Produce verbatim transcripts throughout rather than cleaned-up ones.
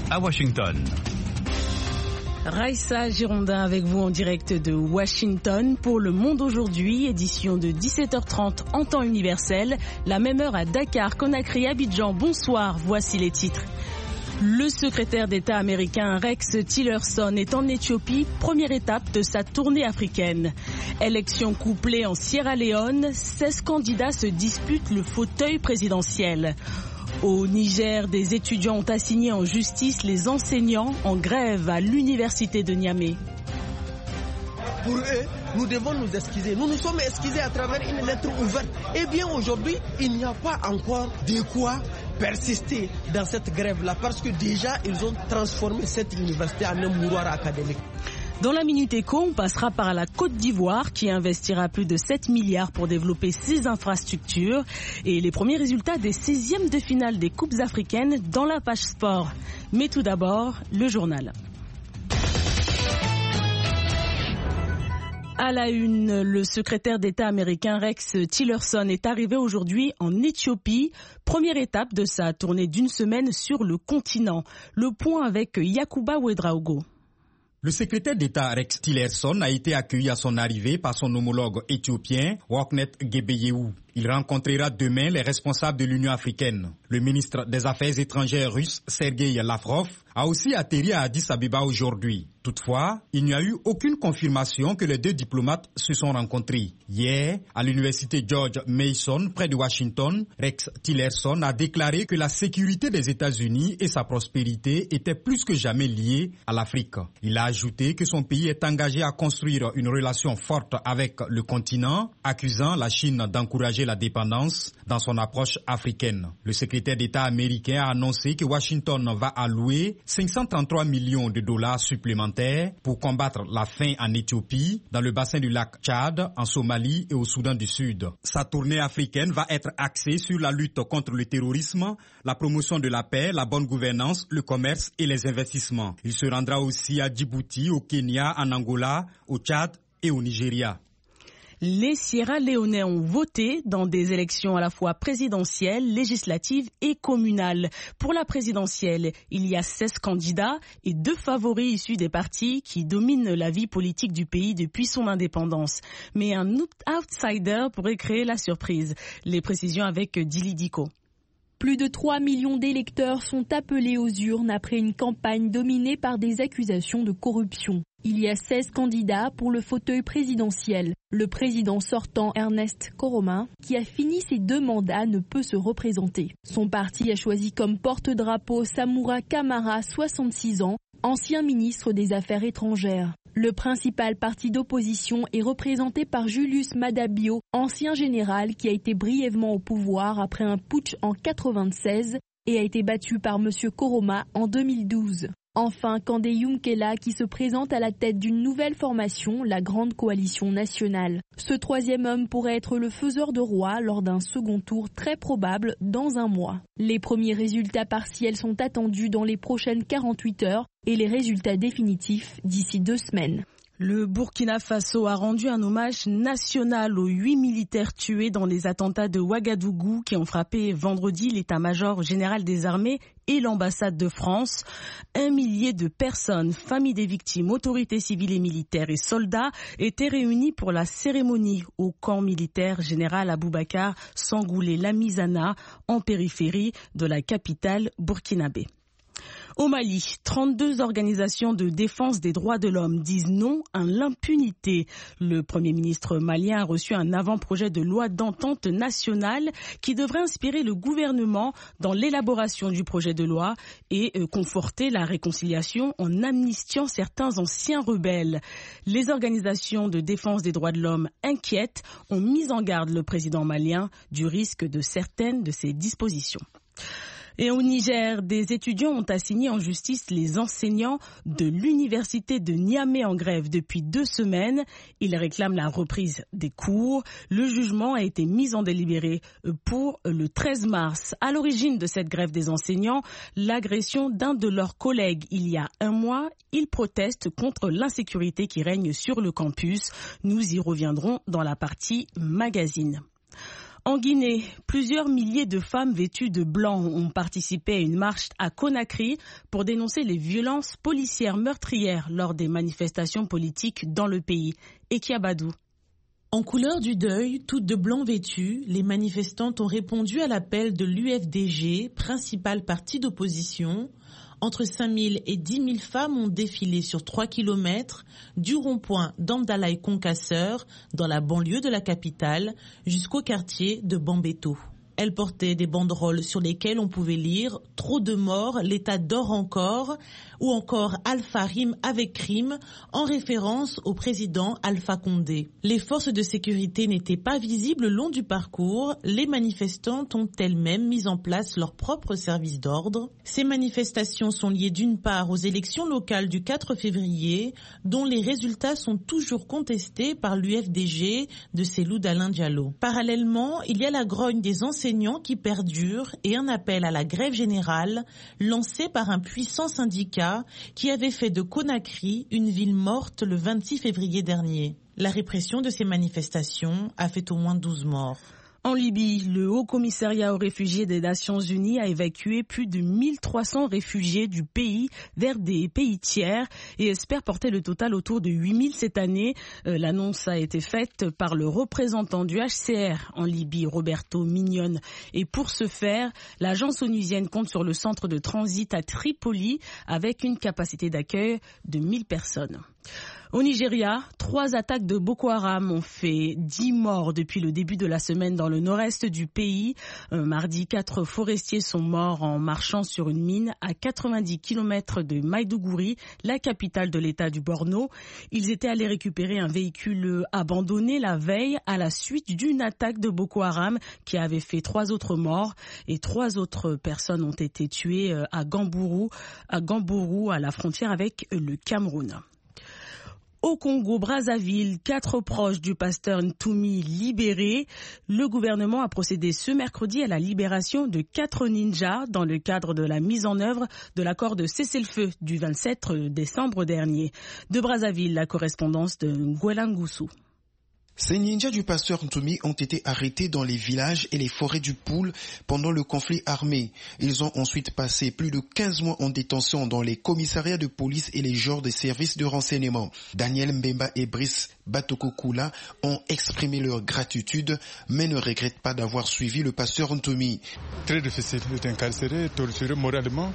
à Washington. Raïssa Girondin avec vous en direct de Washington pour Le Monde aujourd'hui, édition de dix-sept heures trente en temps universel, la même heure à Dakar, Conakry, Abidjan. Bonsoir, voici les titres. Le secrétaire d'État américain Rex Tillerson est en Éthiopie, première étape de sa tournée africaine. Élection couplée en Sierra Leone, seize candidats se disputent le fauteuil présidentiel. Au Niger, des étudiants ont assigné en justice les enseignants en grève à l'université de Niamey. Pour eux, nous devons nous excuser. Nous nous sommes excusés à travers une lettre ouverte. Eh bien aujourd'hui, il n'y a pas encore de quoi persister dans cette grève-là parce que déjà, ils ont transformé cette université en un mouroir académique. Dans la Minute Éco, on passera par la Côte d'Ivoire qui investira plus de sept milliards pour développer ses infrastructures et les premiers résultats des seizièmes de finale des Coupes africaines dans la page sport. Mais tout d'abord, le journal. À la une, le secrétaire d'État américain Rex Tillerson est arrivé aujourd'hui en Éthiopie, première étape de sa tournée d'une semaine sur le continent. Le point avec Yacouba Ouedraogo. Le secrétaire d'État Rex Tillerson a été accueilli à son arrivée par son homologue éthiopien, Worknet Gebeyehu. Il rencontrera demain les responsables de l'Union africaine. Le ministre des Affaires étrangères russe, Sergei Lavrov, a aussi atterri à Addis Abeba aujourd'hui. Toutefois, il n'y a eu aucune confirmation que les deux diplomates se sont rencontrés. Hier, à l'université George Mason, près de Washington, Rex Tillerson a déclaré que la sécurité des États-Unis et sa prospérité étaient plus que jamais liées à l'Afrique. Il a ajouté que son pays est engagé à construire une relation forte avec le continent, accusant la Chine d'encourager la dépendance dans son approche africaine. Le secrétaire d'État américain a annoncé que Washington va allouer cinq cent trente-trois millions de dollars supplémentaires pour combattre la faim en Éthiopie, dans le bassin du lac Tchad, en Somalie et au Soudan du Sud. Sa tournée africaine va être axée sur la lutte contre le terrorisme, la promotion de la paix, la bonne gouvernance, le commerce et les investissements. Il se rendra aussi à Djibouti, au Kenya, en Angola, au Tchad et au Nigeria. Les Sierra Léonais ont voté dans des élections à la fois présidentielles, législatives et communales. Pour la présidentielle, il y a seize candidats et deux favoris issus des partis qui dominent la vie politique du pays depuis son indépendance. Mais un outsider pourrait créer la surprise. Les précisions avec Dili Diko. Plus de trois millions d'électeurs sont appelés aux urnes après une campagne dominée par des accusations de corruption. Il y a seize candidats pour le fauteuil présidentiel. Le président sortant Ernest Koroma, qui a fini ses deux mandats, ne peut se représenter. Son parti a choisi comme porte-drapeau Samura Kamara, soixante-six ans, ancien ministre des Affaires étrangères. Le principal parti d'opposition est représenté par Julius Madabio, ancien général qui a été brièvement au pouvoir après un putsch en quatre-vingt-seize et a été battu par M. Koroma en deux mille douze. Enfin, Kandé Yumkela qui se présente à la tête d'une nouvelle formation, la Grande Coalition Nationale. Ce troisième homme pourrait être le faiseur de roi lors d'un second tour très probable dans un mois. Les premiers résultats partiels sont attendus dans les prochaines quarante-huit heures et les résultats définitifs d'ici deux semaines. Le Burkina Faso a rendu un hommage national aux huit militaires tués dans les attentats de Ouagadougou qui ont frappé vendredi l'état-major général des armées et l'ambassade de France. Un millier de personnes, familles des victimes, autorités civiles et militaires et soldats étaient réunis pour la cérémonie au camp militaire général Aboubacar Sangoulé-Lamizana en périphérie de la capitale burkinabé. Au Mali, trente-deux organisations de défense des droits de l'homme disent non à l'impunité. Le Premier ministre malien a reçu un avant-projet de loi d'entente nationale qui devrait inspirer le gouvernement dans l'élaboration du projet de loi et conforter la réconciliation en amnistiant certains anciens rebelles. Les organisations de défense des droits de l'homme inquiètes ont mis en garde le président malien du risque de certaines de ces dispositions. Et au Niger, des étudiants ont assigné en justice les enseignants de l'université de Niamey en grève depuis deux semaines. Ils réclament la reprise des cours. Le jugement a été mis en délibéré pour le treize mars. À l'origine de cette grève des enseignants, l'agression d'un de leurs collègues il y a un mois. Ils protestent contre l'insécurité qui règne sur le campus. Nous y reviendrons dans la partie magazine. En Guinée, plusieurs milliers de femmes vêtues de blanc ont participé à une marche à Conakry pour dénoncer les violences policières meurtrières lors des manifestations politiques dans le pays. Ekia Badou. En couleur du deuil, toutes de blanc vêtues, les manifestantes ont répondu à l'appel de l'U F D G, principal parti d'opposition. Entre cinq mille et dix mille femmes ont défilé sur trois kilomètres du rond-point d'Amdalaï-Concasseur, dans la banlieue de la capitale, jusqu'au quartier de Bambeto. Elles portaient des banderoles sur lesquelles on pouvait lire « Trop de morts, l'État dort encore » ou encore « Alpha rime avec crime » en référence au président Alpha Condé. Les forces de sécurité n'étaient pas visibles le long du parcours. Les manifestantes ont elles-mêmes mis en place leur propre service d'ordre. Ces manifestations sont liées d'une part aux élections locales du quatre février, dont les résultats sont toujours contestés par l'U F D G de Cellou Dalein Diallo. Parallèlement, il y a la grogne des enseignants qui perdure et un appel à la grève générale lancé par un puissant syndicat qui avait fait de Conakry une ville morte le vingt-six février dernier. La répression de ces manifestations a fait au moins douze morts. En Libye, le Haut Commissariat aux réfugiés des Nations Unies a évacué plus de mille trois cents réfugiés du pays vers des pays tiers et espère porter le total autour de huit mille cette année. Euh, l'annonce a été faite par le représentant du H C R en Libye, Roberto Mignone. Et pour ce faire, l'agence onusienne compte sur le centre de transit à Tripoli avec une capacité d'accueil de mille personnes. Au Nigeria, trois attaques de Boko Haram ont fait dix morts depuis le début de la semaine dans le nord-est du pays. Euh, mardi, quatre forestiers sont morts en marchant sur une mine à quatre-vingt-dix kilomètres de Maïdougouri, la capitale de l'état du Borno. Ils étaient allés récupérer un véhicule abandonné la veille à la suite d'une attaque de Boko Haram qui avait fait trois autres morts et trois autres personnes ont été tuées à Gambourou, à Gambourou, à la frontière avec le Cameroun. Au Congo-Brazzaville, quatre proches du pasteur Ntoumi libérés. Le gouvernement a procédé ce mercredi à la libération de quatre ninjas dans le cadre de la mise en œuvre de l'accord de cessez-le-feu du vingt-sept décembre dernier. De Brazzaville, la correspondance de Ngouela-Ngoussou. Ces ninjas du pasteur Ntoumi ont été arrêtés dans les villages et les forêts du Poul pendant le conflit armé. Ils ont ensuite passé plus de quinze mois en détention dans les commissariats de police et les genres de services de renseignement. Daniel Mbemba et Brice Batokokula ont exprimé leur gratitude, mais ne regrettent pas d'avoir suivi le pasteur Ntoumi. Très difficile d'être incarcéré, torturé moralement.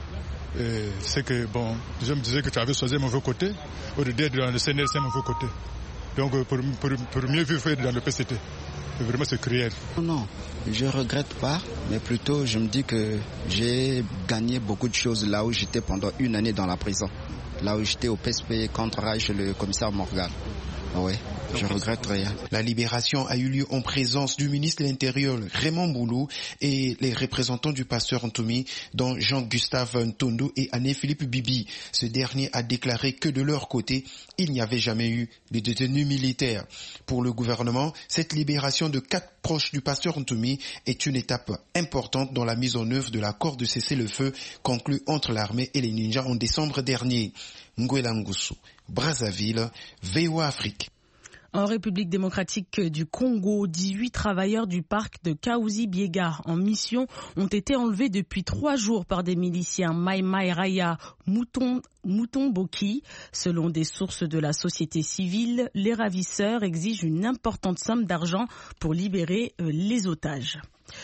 C'est que bon, je me disais que tu avais choisi mon mauvais côté, au lieu d'être dans le C N R, c'est mon mauvais côté. Donc pour, pour, pour mieux vivre dans le P C T, vraiment c'est cruel. Non, je ne regrette pas, mais plutôt je me dis que j'ai gagné beaucoup de choses là où j'étais pendant une année dans la prison. Là où j'étais au P S P contre Rage, le commissaire Morgan. Oui, je regrette rien. La libération a eu lieu en présence du ministre de l'Intérieur Raymond Boulou et les représentants du pasteur Ntoumi, dont Jean-Gustave Ntondo et Anne-Philippe Bibi. Ce dernier a déclaré que de leur côté, il n'y avait jamais eu de détenus militaires. Pour le gouvernement, cette libération de quatre proches du pasteur Ntoumi est une étape importante dans la mise en œuvre de l'accord de cessez-le-feu conclu entre l'armée et les ninjas en décembre dernier. Ngouela Ngoussou, Brazzaville, V O A Afrique. En République démocratique du Congo, dix-huit travailleurs du parc de Kaouzi-Biega en mission ont été enlevés depuis trois jours par des miliciens Mai Mai Raya Mouton, Mouton Boki. Selon des sources de la société civile, les ravisseurs exigent une importante somme d'argent pour libérer les otages.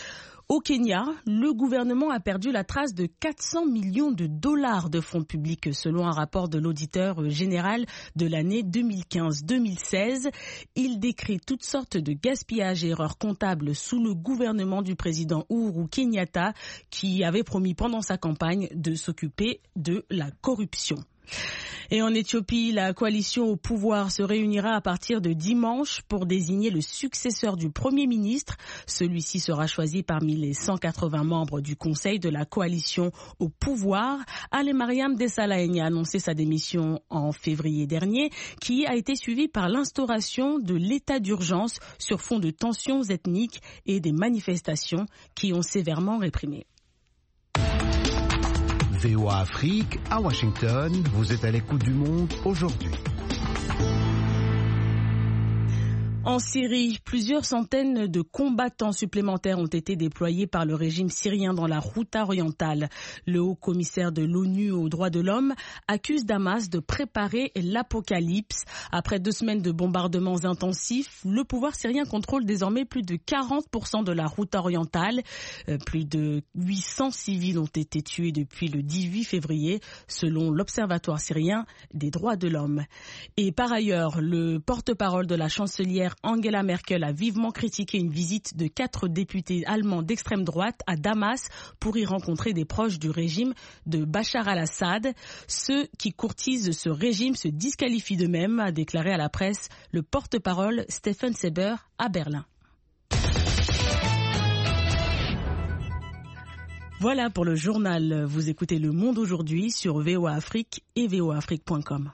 Au Kenya, le gouvernement a perdu la trace de quatre cents millions de dollars de fonds publics selon un rapport de l'auditeur général de l'année deux mille quinze deux mille seize. Il décrit toutes sortes de gaspillages et erreurs comptables sous le gouvernement du président Uhuru Kenyatta qui avait promis pendant sa campagne de s'occuper de la corruption. Et en Éthiopie, la coalition au pouvoir se réunira à partir de dimanche pour désigner le successeur du Premier ministre. Celui-ci sera choisi parmi les cent quatre-vingts membres du Conseil de la coalition au pouvoir. Ale Mariam Dessalagne a annoncé sa démission en février dernier, qui a été suivie par l'instauration de l'état d'urgence sur fond de tensions ethniques et des manifestations qui ont sévèrement réprimé. V O A Afrique, à Washington, vous êtes à l'écoute du monde aujourd'hui. En Syrie, plusieurs centaines de combattants supplémentaires ont été déployés par le régime syrien dans la Ghouta orientale. Le haut commissaire de l'ONU aux droits de l'homme accuse Damas de préparer l'apocalypse. Après deux semaines de bombardements intensifs, le pouvoir syrien contrôle désormais plus de quarante pour cent de la Ghouta orientale. Euh, plus de huit cents civils ont été tués depuis le dix-huit février, selon l'Observatoire syrien des droits de l'homme. Et par ailleurs, le porte-parole de la chancelière Angela Merkel a vivement critiqué une visite de quatre députés allemands d'extrême droite à Damas pour y rencontrer des proches du régime de Bachar al-Assad. Ceux qui courtisent ce régime se disqualifient d'eux-mêmes, a déclaré à la presse le porte-parole Steffen Seber à Berlin. Voilà pour le journal. Vous écoutez Le Monde aujourd'hui sur V O A Afrique et v o a afrique point com.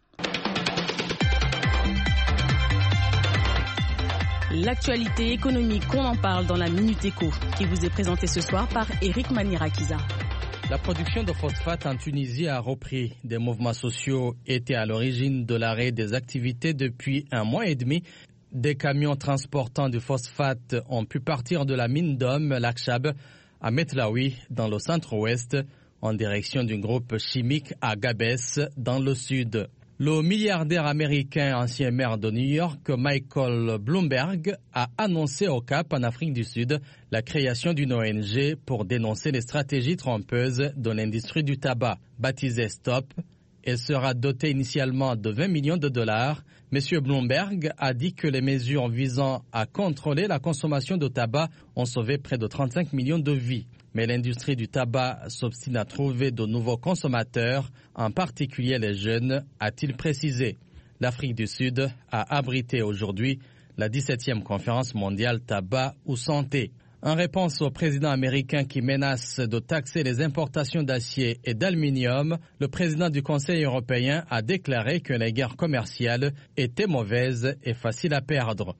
L'actualité économique, on en parle dans la Minute Éco, qui vous est présentée ce soir par Eric Manirakiza. La production de phosphate en Tunisie a repris. Des mouvements sociaux étaient à l'origine de l'arrêt des activités depuis un mois et demi. Des camions transportant du phosphate ont pu partir de la mine d'Homme, l'Akshab, à Metlawi, dans le centre-ouest, en direction d'un groupe chimique à Gabès, dans le sud. Le milliardaire américain, ancien maire de New York, Michael Bloomberg, a annoncé au Cap, en Afrique du Sud, la création d'une O N G pour dénoncer les stratégies trompeuses de l'industrie du tabac. Baptisée Stop, elle sera dotée initialement de vingt millions de dollars. Monsieur Bloomberg a dit que les mesures visant à contrôler la consommation de tabac ont sauvé près de trente-cinq millions de vies. Mais l'industrie du tabac s'obstine à trouver de nouveaux consommateurs, en particulier les jeunes, a-t-il précisé. L'Afrique du Sud a abrité aujourd'hui la dix-septième conférence mondiale tabac ou santé. En réponse au président américain qui menace de taxer les importations d'acier et d'aluminium, le président du Conseil européen a déclaré que les guerres commerciales étaient mauvaises et faciles à perdre.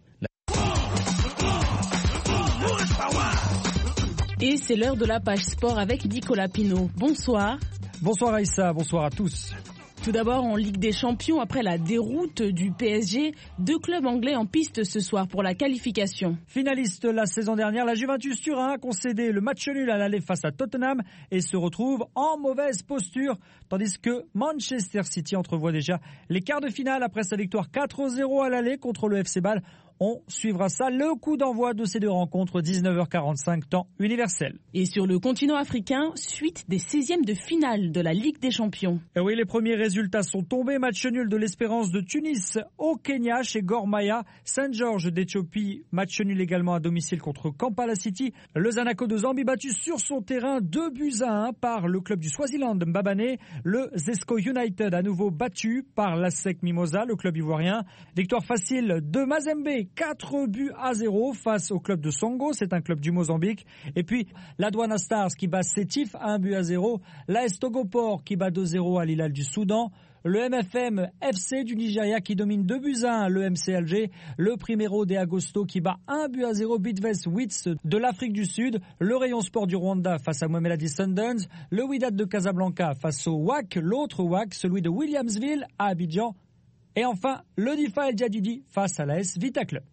Et c'est l'heure de la page sport avec Nicolas Pinault. Bonsoir. Bonsoir Aïssa, bonsoir à tous. Tout d'abord, en Ligue des Champions, après la déroute du P S G, deux clubs anglais en piste ce soir pour la qualification. Finaliste la saison dernière, la Juventus Turin a concédé le match nul à l'aller face à Tottenham et se retrouve en mauvaise posture, tandis que Manchester City entrevoit déjà les quarts de finale après sa victoire quatre zéro à l'aller contre le F C Bâle. On suivra ça, le coup d'envoi de ces deux rencontres, dix-neuf heures quarante-cinq, temps universel. Et sur le continent africain, suite des seizièmes de finale de la Ligue des Champions. Et oui, les premiers résultats sont tombés. Match nul de l'Espérance de Tunis au Kenya chez Gor Mahia. Saint-Georges d'Éthiopie, match nul également à domicile contre Kampala City. Le Zanaco de Zambie battu sur son terrain, deux buts à un par le club du Swaziland Mbabane. Le Zesco United à nouveau battu par l'Asec Mimosa, le club ivoirien. Victoire facile de Mazembe, quatre buts à zéro face au club de Songo, c'est un club du Mozambique. Et puis la Douane Stars qui bat Sétif, un but à zéro. L'A S Togopor qui bat deux zéro à l'Hilal du Soudan. Le M F M F C du Nigeria qui domine deux buts à un le M C Alger. Le Primero de Agosto qui bat un but à zéro Bidvest Wits de l'Afrique du Sud. Le Rayon Sport du Rwanda face à Mamelodi Sundowns. Le Wydad de Casablanca face au W A C. L'autre W A C, celui de Williamsville à Abidjan. Et enfin, le Difa El Jadidi face à l'A S Vita Club.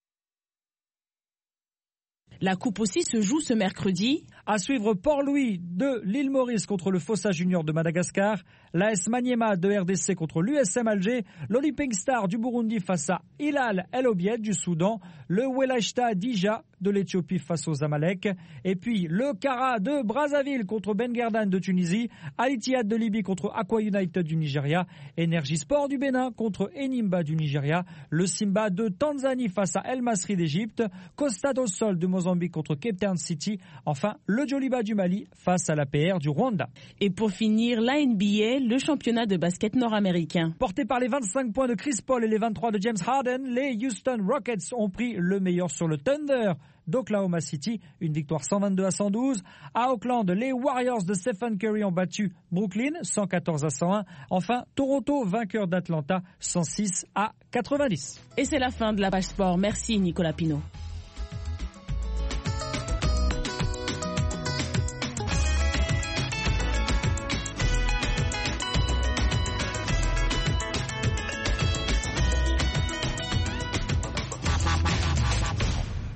La coupe aussi se joue ce mercredi. À suivre Port-Louis de l'île Maurice contre le Fossa Junior de Madagascar, l'A S Maniema de R D C contre l'U S M Alger, l'Olympic Star du Burundi face à Hilal El Obied du Soudan, le Welashta Dija de l'Éthiopie face aux Amalek, et puis le Kara de Brazzaville contre Ben Guerdan de Tunisie, Al Ittihad de Libye contre Aqua United du Nigeria, Energy Sport du Bénin contre Enimba du Nigeria, le Simba de Tanzanie face à El Masri d'Égypte, Costa do Sol de Mozambique contre Cape Town City, enfin le Djoliba du Mali face à l'A P R du Rwanda. Et pour finir, la N B A, le championnat de basket nord-américain. Porté par les vingt-cinq points de Chris Paul et les vingt-trois de James Harden, les Houston Rockets ont pris le meilleur sur le Thunder d'Oklahoma City, une victoire cent vingt-deux à cent douze. À Oakland, les Warriors de Stephen Curry ont battu Brooklyn cent quatorze à cent un. Enfin, Toronto, vainqueur d'Atlanta, cent six à quatre-vingt-dix. Et c'est la fin de la page sport. Merci Nicolas Pinault.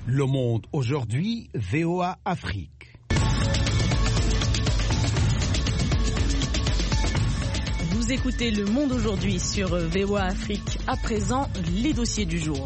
Le Monde aujourd'hui, V O A Afrique. Vous écoutez Le Monde aujourd'hui sur V O A Afrique. À présent, les dossiers du jour.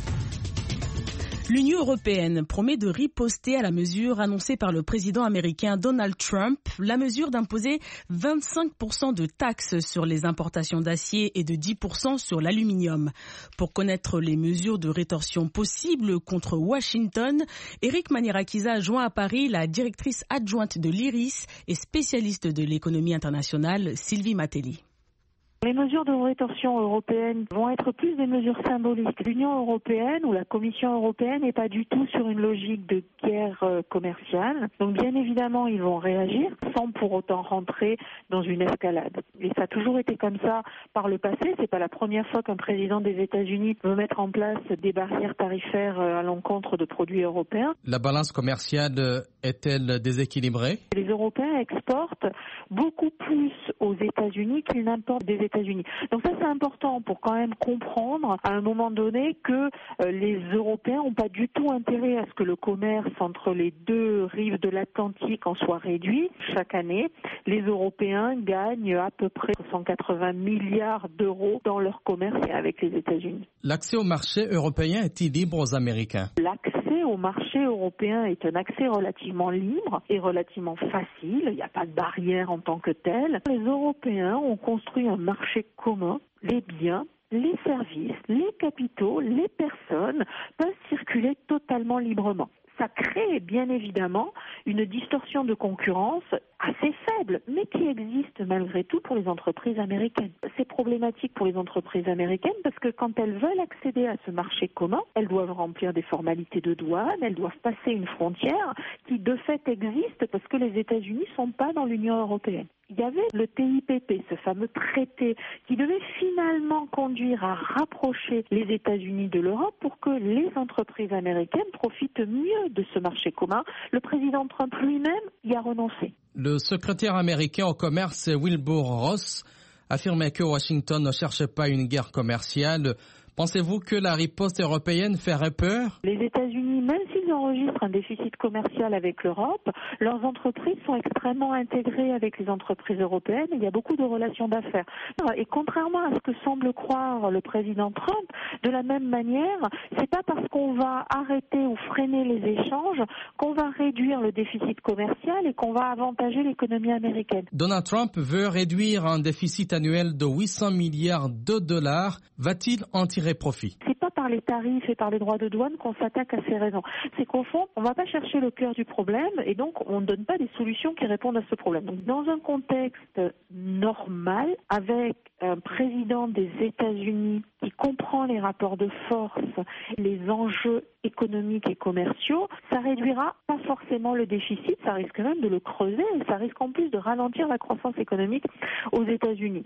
L'Union européenne promet de riposter à la mesure annoncée par le président américain Donald Trump, la mesure d'imposer vingt-cinq pour cent de taxes sur les importations d'acier et de dix pour cent sur l'aluminium. Pour connaître les mesures de rétorsion possibles contre Washington, Eric Manirakisa a joint à Paris la directrice adjointe de l'I R I S et spécialiste de l'économie internationale, Sylvie Matelli. Les mesures de rétorsion européennes vont être plus des mesures symboliques. L'Union européenne ou la Commission européenne n'est pas du tout sur une logique de guerre commerciale. Donc bien évidemment, ils vont réagir sans pour autant rentrer dans une escalade. Et ça a toujours été comme ça par le passé. C'est pas la première fois qu'un président des États-Unis veut mettre en place des barrières tarifaires à l'encontre de produits européens. La balance commerciale est-elle déséquilibrée? Les Européens exportent beaucoup plus aux États-Unis qu'ils n'importent des États-Unis. Donc ça c'est important pour quand même comprendre à un moment donné que euh, les Européens n'ont pas du tout intérêt à ce que le commerce entre les deux rives de l'Atlantique en soit réduit. Chaque année, les Européens gagnent à peu près cent quatre-vingts milliards d'euros dans leur commerce avec les États-Unis. L'accès au marché européen est-il libre aux Américains? L'accès au marché européen est un accès relativement libre et relativement facile. Il n'y a pas de barrière en tant que telle. Les Européens ont construit un marché commun. Les biens, les services, les capitaux, les personnes peuvent circuler totalement librement. Ça crée bien évidemment une distorsion de concurrence assez faible, mais qui existe malgré tout pour les entreprises américaines. C'est problématique pour les entreprises américaines parce que quand elles veulent accéder à ce marché commun, elles doivent remplir des formalités de douane, elles doivent passer une frontière qui de fait existe parce que les États-Unis ne sont pas dans l'Union européenne. Il y avait le T I P P, ce fameux traité qui devait finalement conduire à rapprocher les États-Unis de l'Europe pour que les entreprises américaines profitent mieux de ce marché commun. Le président Trump lui-même y a renoncé. Le secrétaire américain au commerce Wilbur Ross affirmait que Washington ne cherchait pas une guerre commerciale. Pensez-vous que la riposte européenne ferait peur? Les États-Unis, même s'ils enregistrent un déficit commercial avec l'Europe, leurs entreprises sont extrêmement intégrées avec les entreprises européennes. Il y a beaucoup de relations d'affaires. Et contrairement à ce que semble croire le président Trump, de la même manière, c'est pas parce qu'on va arrêter ou freiner les échanges qu'on va réduire le déficit commercial et qu'on va avantager l'économie américaine. Donald Trump veut réduire un déficit annuel de huit cents milliards de dollars. Va-t-il en tirer profit? C'est pas par les tarifs et par les droits de douane qu'on s'attaque à ces raisons. C'est qu'au fond, on ne va pas chercher le cœur du problème et donc on ne donne pas des solutions qui répondent à ce problème. Donc, dans un contexte normal, avec un président des États-Unis qui comprend les rapports de force, les enjeux économiques et commerciaux, ça réduira pas forcément le déficit, ça risque même de le creuser et ça risque en plus de ralentir la croissance économique aux États-Unis.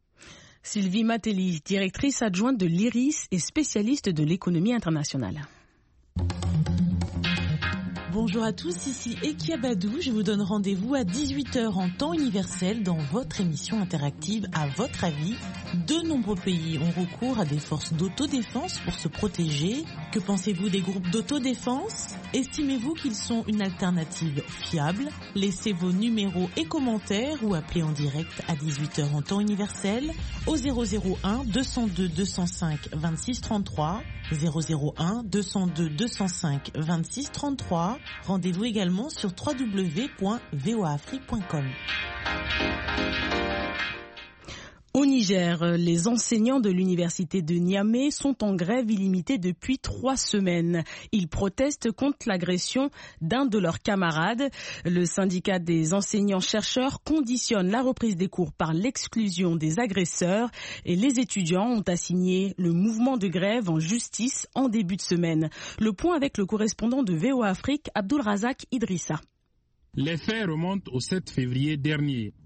Sylvie Matelli, directrice adjointe de l'I R I S et spécialiste de l'économie internationale. Bonjour à tous, ici Ekia Badou. Je vous donne rendez-vous à dix-huit heures en temps universel dans votre émission interactive À votre avis. De nombreux pays ont recours à des forces d'autodéfense pour se protéger. Que pensez-vous des groupes d'autodéfense? Estimez-vous qu'ils sont une alternative fiable? Laissez vos numéros et commentaires ou appelez en direct à dix-huit heures en temps universel au zéro zéro un deux cent deux deux cent cinq vingt-six trente-trois, zéro zéro un deux cent deux deux cent cinq vingt-six trente-trois. Rendez-vous également sur w w w point v o a afrique point com. Au Niger, les enseignants de l'université de Niamey sont en grève illimitée depuis trois semaines. Ils protestent contre l'agression d'un de leurs camarades. Le syndicat des enseignants-chercheurs conditionne la reprise des cours par l'exclusion des agresseurs et les étudiants ont assigné le mouvement de grève en justice en début de semaine. Le point avec le correspondant de V O A Afrique, Abdul Razak Idrissa. Les faits remontent au sept février dernier.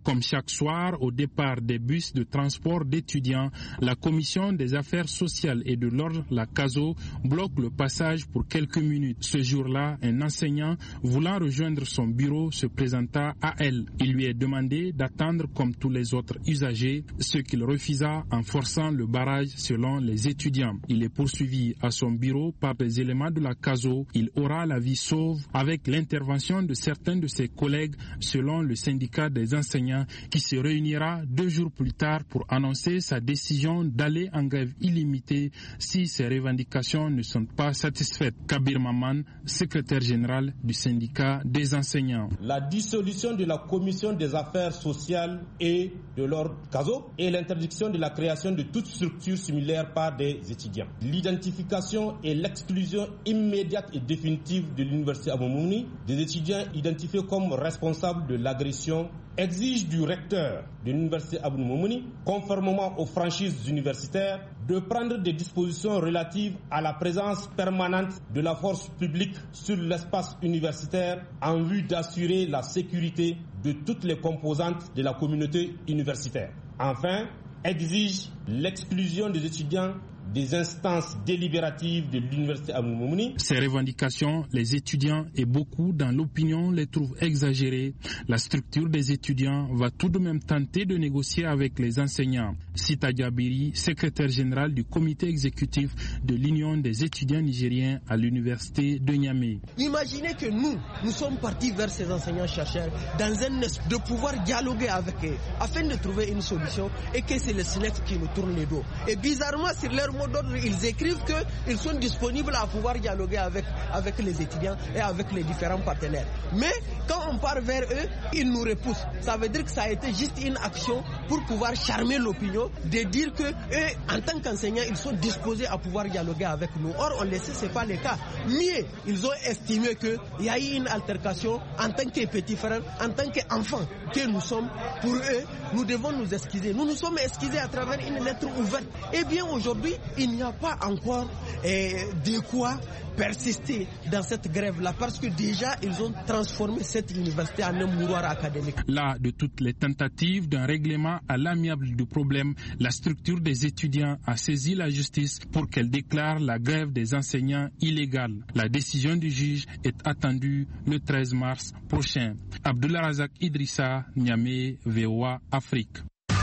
Comme chaque soir, au départ des bus de transport d'étudiants, la commission des affaires sociales et de l'ordre, la CASO, bloque le passage pour quelques minutes. Ce jour-là, un enseignant voulant rejoindre son bureau se présenta à elle. Il lui est demandé d'attendre comme tous les autres usagers, ce qu'il refusa en forçant le barrage selon les étudiants. Il est poursuivi à son bureau par des éléments de la CASO. Il aura la vie sauve avec l'intervention de certains de ses collègues selon le syndicat des enseignants qui se réunira deux jours plus tard pour annoncer sa décision d'aller en grève illimitée si ses revendications ne sont pas satisfaites. Kabir Maman, secrétaire général du syndicat des enseignants. La dissolution de la commission des affaires sociales et de l'ordre CASO et l'interdiction de la création de toute structure similaire par des étudiants. L'identification et l'exclusion immédiate et définitive de l'université Abou-Moumouni des étudiants identifiés comme responsables de l'agression exige du recteur de l'université Abou-Moumouni, conformément aux franchises universitaires, de prendre des dispositions relatives à la présence permanente de la force publique sur l'espace universitaire en vue d'assurer la sécurité de toutes les composantes de la communauté universitaire. Enfin, exige l'exclusion des étudiants des instances délibératives de l'université Abou-Moumouni. Ces revendications, les étudiants et beaucoup dans l'opinion les trouvent exagérées. La structure des étudiants va tout de même tenter de négocier avec les enseignants. Sita Diabiri, secrétaire général du comité exécutif de l'Union des étudiants nigériens à l'université de Niamey. Imaginez que nous, nous sommes partis vers ces enseignants-chercheurs dans un espoir de pouvoir dialoguer avec eux afin de trouver une solution et que c'est le S N E S qui nous tourne les dos. Et bizarrement, sur leur mot d'ordre, ils écrivent qu'ils sont disponibles à pouvoir dialoguer avec, avec les étudiants et avec les différents partenaires. Mais quand on part vers eux, ils nous repoussent. Ça veut dire que ça a été juste une action pour pouvoir charmer l'opinion, de dire que eux, en tant qu'enseignants, ils sont disposés à pouvoir dialoguer avec nous. Or, on le sait, ce n'est pas le cas. Mieux, ils ont estimé qu'il y a eu une altercation en tant que petits frères, en tant qu'enfants que nous sommes. Pour eux, nous devons nous excuser. Nous nous sommes excusés à travers une lettre ouverte. Eh bien, aujourd'hui, il n'y a pas encore eh, de quoi persister dans cette grève-là parce que déjà, ils ont transformé cette université en un mouroir académique. Là, de toutes les tentatives d'un règlement à l'amiable du problème, la structure des étudiants a saisi la justice pour qu'elle déclare la grève des enseignants illégale. La décision du juge est attendue le treize mars prochain. Abdullah Razak Idrissa, Niamey, V O A Afrique.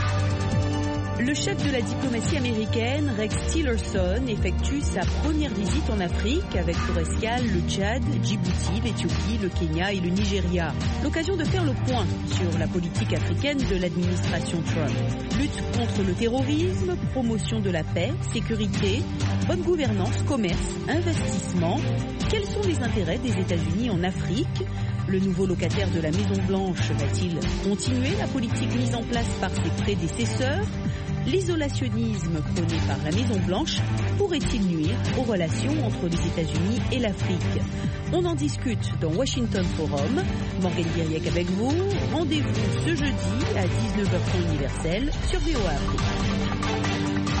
Le chef de la diplomatie américaine, Rex Tillerson, effectue sa première visite en Afrique avec pour escale le Tchad, Djibouti, l'Éthiopie, le Kenya et le Nigeria. L'occasion de faire le point sur la politique africaine de l'administration Trump. Lutte contre le terrorisme, promotion de la paix, sécurité, bonne gouvernance, commerce, investissement. Quels sont les intérêts des États-Unis en Afrique ? Le nouveau locataire de la Maison-Blanche va-t-il continuer la politique mise en place par ses prédécesseurs ? L'isolationnisme prôné par la Maison-Blanche pourrait-il nuire aux relations entre les États-Unis et l'Afrique ? On en discute dans Washington Forum. Morgane Guiriec avec vous. Rendez-vous ce jeudi à dix-neuf heures trente universel sur V O A Afrique.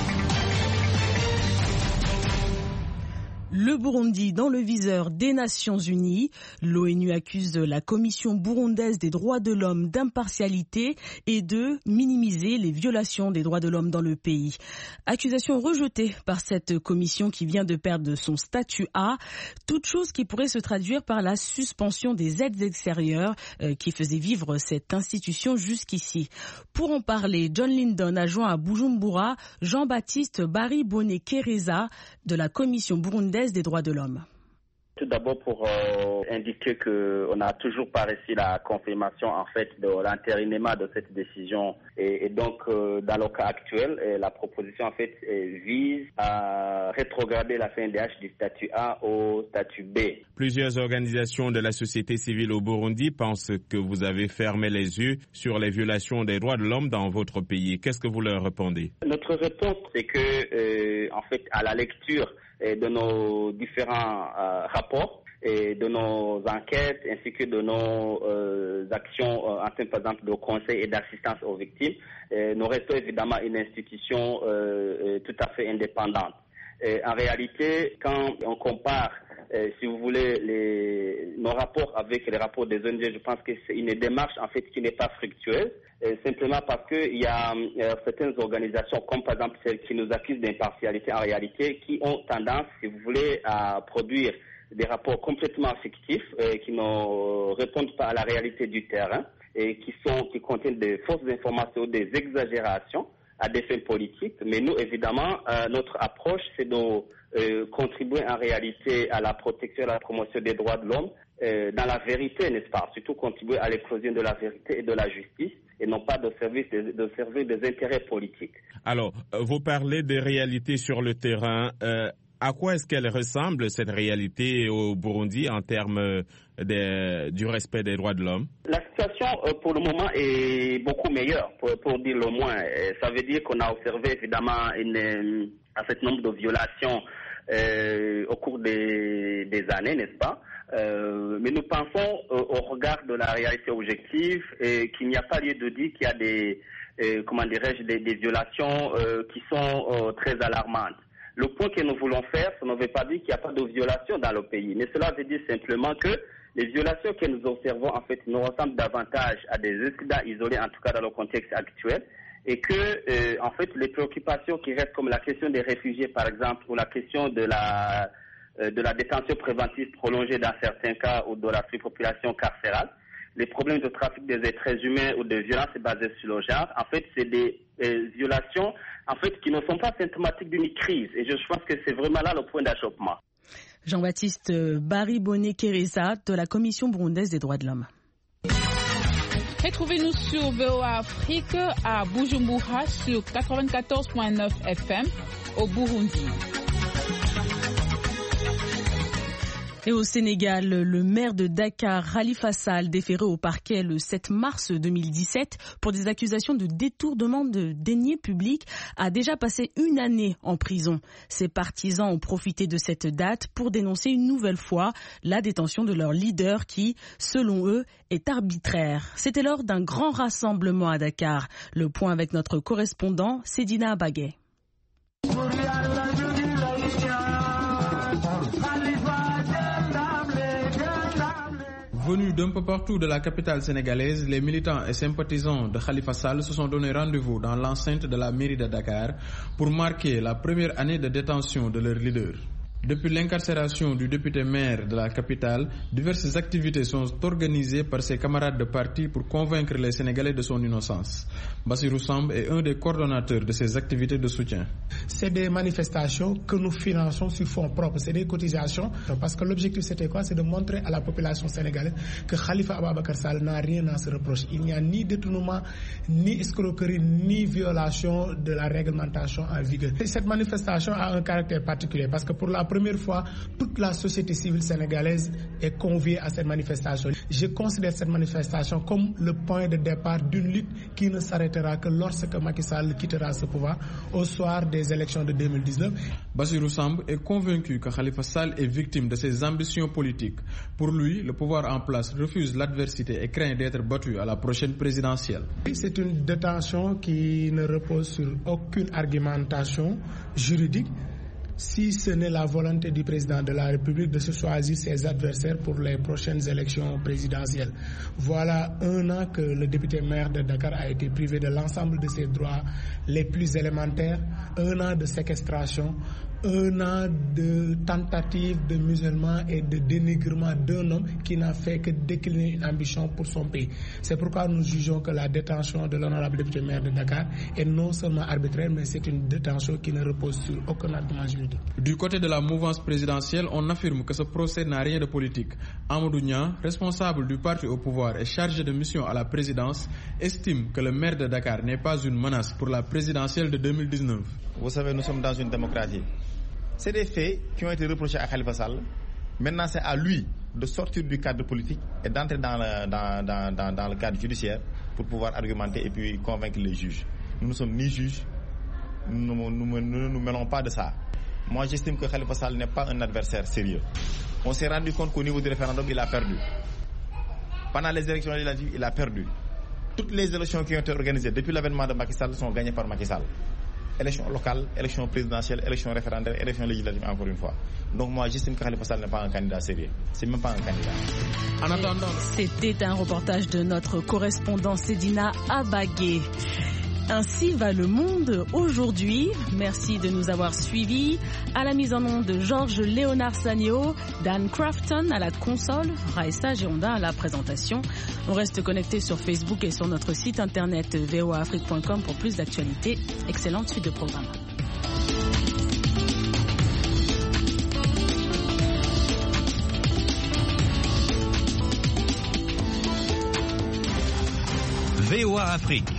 Le Burundi dans le viseur des Nations Unies. L'ONU accuse la Commission burundaise des droits de l'homme d'impartialité et de minimiser les violations des droits de l'homme dans le pays. Accusation rejetée par cette commission qui vient de perdre son statut A, toute chose qui pourrait se traduire par la suspension des aides extérieures euh, qui faisaient vivre cette institution jusqu'ici. Pour en parler, John Lindon a joint à Bujumbura Jean-Baptiste Barry Bonnet-Kereza de la Commission burundaise des droits de l'homme. Tout d'abord pour euh, indiquer qu'on n'a toujours pas reçu la confirmation en fait de l'entérinement de cette décision et, et donc euh, dans le cas actuel euh, la proposition en fait euh, vise à rétrograder la C N D H du statut A au statut B. Plusieurs organisations de la société civile au Burundi pensent que vous avez fermé les yeux sur les violations des droits de l'homme dans votre pays. Qu'est-ce que vous leur répondez? Notre réponse c'est que euh, en fait à la lecture de nos différents euh, rapports et de nos enquêtes ainsi que de nos euh, actions euh, en termes par exemple de conseil et d'assistance aux victimes, euh, nous restons évidemment une institution euh, euh, tout à fait indépendante. Et en réalité, quand on compare, euh, si vous voulez, les, nos rapports avec les rapports des O N G, je pense que c'est une démarche en fait qui n'est pas fructueuse, euh, simplement parce qu'il y a euh, certaines organisations, comme par exemple celles qui nous accusent d'impartialité en réalité, qui ont tendance, si vous voulez, à produire des rapports complètement fictifs, euh, qui ne répondent pas à la réalité du terrain et qui sont qui contiennent des fausses informations, des exagérations à des fins politiques. Mais nous, évidemment, euh, notre approche, c'est de euh, contribuer en réalité à la protection et à la promotion des droits de l'homme euh, dans la vérité, n'est-ce pas? Surtout contribuer à l'éclosion de la vérité et de la justice, et non pas de servir de, de servir des intérêts politiques. Alors, vous parlez des réalités sur le terrain. Euh, à quoi est-ce qu'elle ressemble, cette réalité au Burundi, en termes de, du respect des droits de l'homme? La situation, euh, pour le moment, est beaucoup meilleure, pour, pour dire le moins. Et ça veut dire qu'on a observé, évidemment, une, un certain nombre de violations euh, au cours des, des années, n'est-ce pas? Euh, mais nous pensons, euh, au regard de la réalité objective, euh, qu'il n'y a pas lieu de dire qu'il y a des, euh, comment dirais-je, des, des violations euh, qui sont euh, très alarmantes. Le point que nous voulons faire, ça ne veut pas dire qu'il n'y a pas de violation dans le pays, mais cela veut dire simplement que les violations que nous observons, en fait, nous ressemblent davantage à des incidents isolés, en tout cas dans le contexte actuel, et que, euh, en fait, les préoccupations qui restent comme la question des réfugiés, par exemple, ou la question de la, euh, de la détention préventive prolongée dans certains cas, ou de la surpopulation carcérale, les problèmes de trafic des êtres humains ou de violences basées sur le genre, en fait, c'est des euh, violations, en fait, qui ne sont pas symptomatiques d'une crise. Et je pense que c'est vraiment là le point d'achoppement. Jean-Baptiste Baribone-Kereza de la Commission burundaise des droits de l'homme. Retrouvez-nous sur V O A Afrique à Bujumbura sur quatre-vingt-quatorze virgule neuf F M au Burundi. Et au Sénégal, le maire de Dakar, Khalifa Sall, déféré au parquet le sept mars deux mille dix-sept pour des accusations de détournement de deniers publics, a déjà passé une année en prison. Ses partisans ont profité de cette date pour dénoncer une nouvelle fois la détention de leur leader qui, selon eux, est arbitraire. C'était lors d'un grand rassemblement à Dakar. Le point avec notre correspondant, Sedina Abagué. Venus d'un peu partout de la capitale sénégalaise, les militants et sympathisants de Khalifa Sall se sont donné rendez-vous dans l'enceinte de la mairie de Dakar pour marquer la première année de détention de leur leader. Depuis l'incarcération du député maire de la capitale, diverses activités sont organisées par ses camarades de parti pour convaincre les Sénégalais de son innocence. Bassirou Samb est un des coordonnateurs de ces activités de soutien. C'est des manifestations que nous finançons sur fonds propres, c'est des cotisations, parce que l'objectif c'était quoi? C'est de montrer à la population sénégalaise que Khalifa Ababacar Sall n'a rien à se reprocher. Il n'y a ni détournement, ni escroquerie, ni violation de la réglementation en vigueur. Cette manifestation a un caractère particulier parce que pour la première fois, toute la société civile sénégalaise est conviée à cette manifestation. Je considère cette manifestation comme le point de départ d'une lutte qui ne s'arrêtera que lorsque Macky Sall quittera ce pouvoir au soir des élections de deux mille dix-neuf. Bassirou Samb est convaincu que Khalifa Sall est victime de ses ambitions politiques. Pour lui, le pouvoir en place refuse l'adversité et craint d'être battu à la prochaine présidentielle. C'est une détention qui ne repose sur aucune argumentation juridique, si ce n'est la volonté du président de la République de se choisir ses adversaires pour les prochaines élections présidentielles. Voilà un an que le député maire de Dakar a été privé de l'ensemble de ses droits les plus élémentaires, un an de séquestration, un an de tentative de musulman et de dénigrement d'un homme qui n'a fait que décliner une ambition pour son pays. C'est pourquoi nous jugeons que la détention de l'honorable député maire de Dakar est non seulement arbitraire, mais c'est une détention qui ne repose sur aucun argument juridique. Du côté de la mouvance présidentielle, on affirme que ce procès n'a rien de politique. Amadou Niang, responsable du parti au pouvoir et chargé de mission à la présidence, estime que le maire de Dakar n'est pas une menace pour la présidentielle de deux mille dix-neuf. Vous savez, nous sommes dans une démocratie. C'est des faits qui ont été reprochés à Khalifa Sall. Maintenant, c'est à lui de sortir du cadre politique et d'entrer dans le, dans, dans, dans, dans le cadre judiciaire pour pouvoir argumenter et puis convaincre les juges. Nous ne sommes ni juges, nous ne nous, nous, nous, nous mêlons pas de ça. Moi, j'estime que Khalifa Sall n'est pas un adversaire sérieux. On s'est rendu compte qu'au niveau du référendum, il a perdu. Pendant les élections législatives, il a perdu. Toutes les élections qui ont été organisées depuis l'avènement de Macky Sall sont gagnées par Macky Sall. élection locale, élection présidentielle, élection référendaire, élection législative encore une fois. Donc moi j'estime que Khalifa Sall n'est pas un candidat sérieux. C'est même pas un candidat. En attendant, c'était un reportage de notre correspondant Sedina Abagué. Ainsi va le monde aujourd'hui. Merci de nous avoir suivis. À la mise en onde de Georges Léonard Sagno, Dan Crafton à la console, Raissa Géronda à la présentation. On reste connecté sur Facebook et sur notre site internet v o a afrique point com pour plus d'actualités. Excellente suite de programme. V O A Afrique.